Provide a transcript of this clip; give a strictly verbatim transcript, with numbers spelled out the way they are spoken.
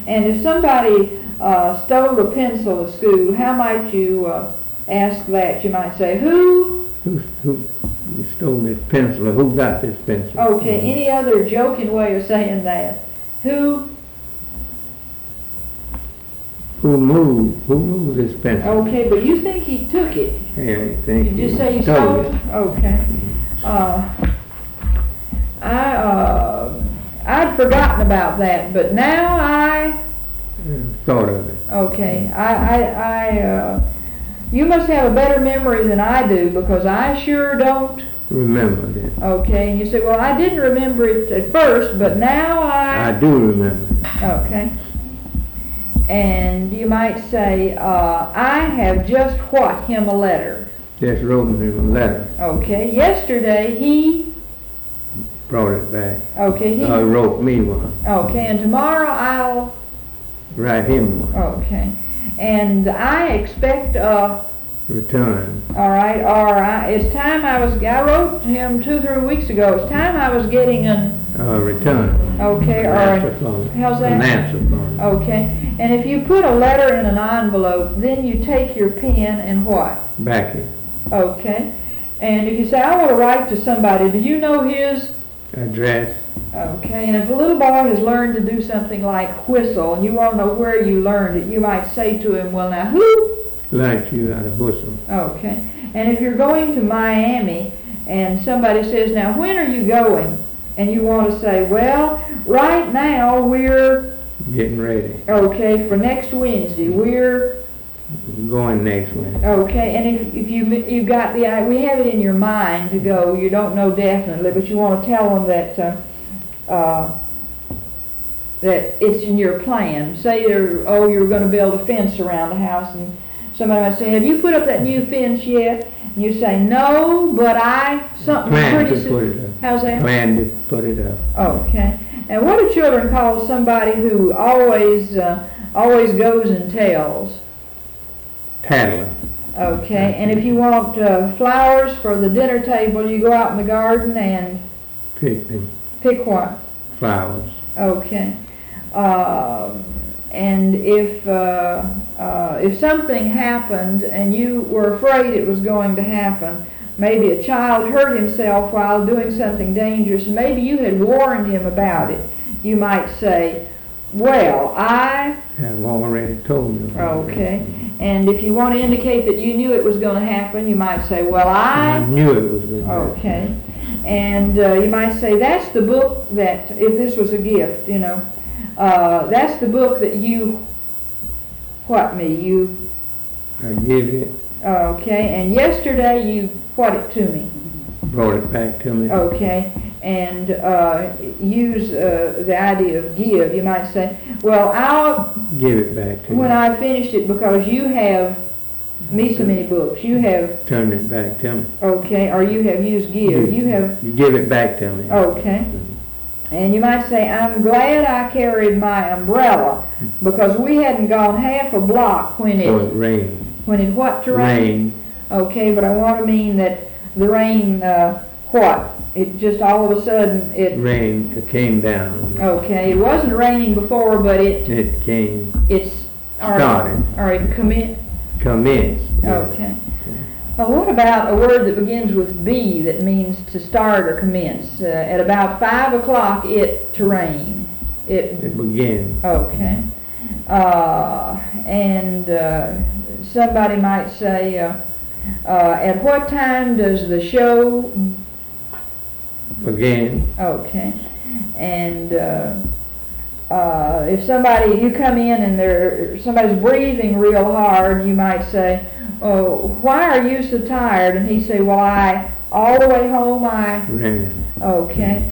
And if somebody uh, stole a pencil at school, how might you uh, ask that? You might say, who? Who, who you stole this pencil, or who got this pencil? Okay, Mm-hmm. any other joking way of saying that? Who? Who moved? Who moved this pencil? Okay, but you think he took it. Yeah, you think Did you he say you stole stole it? it? Okay. Uh, I, uh, I'd forgotten about that, but now I, Uh, thought of it. okay, I, I, I, uh, you must have a better memory than I do, because I sure don't. Remembered it. Okay, and you say, well, I didn't remember it at first, but now I... I do remember. Okay. And you might say, uh, I have just what him a letter. Just wrote him a letter. Okay, yesterday he... Brought it back. Okay, he... Or wrote me one. Okay, and tomorrow I'll... Write him one. Okay. And I expect, uh... Return. all right, or I, it's time I was... I wrote him two, three weeks ago. It's time I was getting an... Uh, return. Okay, An or... answer phone. How's that? An answer phone. Okay, and if you put a letter in an envelope, then you take your pen and what? Back it. Okay, and if you say, I want to write to somebody, do you know his? Address. Okay, and if a little boy has learned to do something like whistle, and you want to know where you learned it, you might say to him, well now, who? Learned you how to whistle. Okay, and if you're going to Miami, and somebody says, now when are you going? And you want to say, well, right now we're... Getting ready. Okay, for next Wednesday, we're... Going next Wednesday. Okay, and if, if you you got the uh, we have it in your mind to go, you don't know definitely, but you want to tell them that uh, uh, that it's in your plan. Say you're oh you're going to build a fence around the house, and somebody might say, have you put up that new fence yet? And you say no, but I something Plan pretty to soon. put it up. How's that? Plan to put it up. Okay. And what do children call somebody who always uh, always goes and tells? Tattler. Okay, and if you want uh, flowers for the dinner table, you go out in the garden and Pick them. pick what? Flowers. Okay. Uh, and if uh, uh, if something happened and you were afraid it was going to happen, maybe a child hurt himself while doing something dangerous, and maybe you had warned him about it, you might say, well, I... Have already told you. Okay. And if you want to indicate that you knew it was going to happen, you might say, well, I... I knew it was going to happen. Okay. And uh, you might say, that's the book that, if this was a gift, you know, uh, that's the book that you, what me, you... I give it. Okay. And yesterday you, what it to me. Brought it back to me. Okay. And uh, use uh, the idea of give. You might say, well, I'll... Give it back to me. When I finished it, because you have me so many books. You have... Turn it back to me. Okay, or you have used give. You have... You give it back to me. Okay. And you might say, I'm glad I carried my umbrella, because we hadn't gone half a block when it... So it rained. When it what to rain? Rain. Okay, but I want to mean that the rain, uh, what? It just all of a sudden, it... Rain. It came down. Okay, it wasn't raining before, but it... It came. It's... Started. Or it commit... Commenced. Yeah. Okay. Well, what about a word that begins with B that means to start or commence? Uh, at about five o'clock, it to rain. It. It began. Okay. Uh, and uh, somebody might say, uh, uh, at what time does the show Begin. Okay. And uh, uh, if somebody, you come in and they're, somebody's breathing real hard, you might say, oh, why are you so tired? And he say, well, I, all the way home I, Ran. okay.